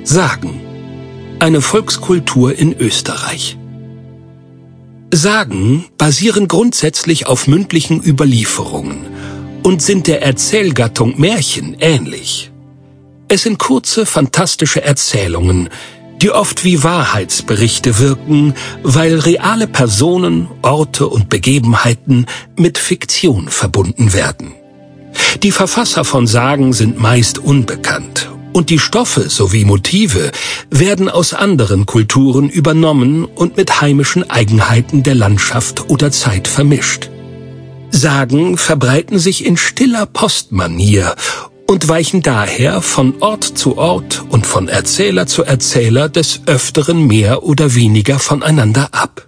Sagen. Eine Volkskultur in Österreich. Sagen basieren grundsätzlich auf mündlichen Überlieferungen und sind der Erzählgattung Märchen ähnlich. Es sind kurze, fantastische Erzählungen, die oft wie Wahrheitsberichte wirken, weil reale Personen, Orte und Begebenheiten mit Fiktion verbunden werden. Die Verfasser von Sagen sind meist unbekannt und die Stoffe sowie Motive werden aus anderen Kulturen übernommen und mit heimischen Eigenheiten der Landschaft oder Zeit vermischt. Sagen verbreiten sich in stiller Postmanier und weichen daher von Ort zu Ort und von Erzähler zu Erzähler des Öfteren mehr oder weniger voneinander ab.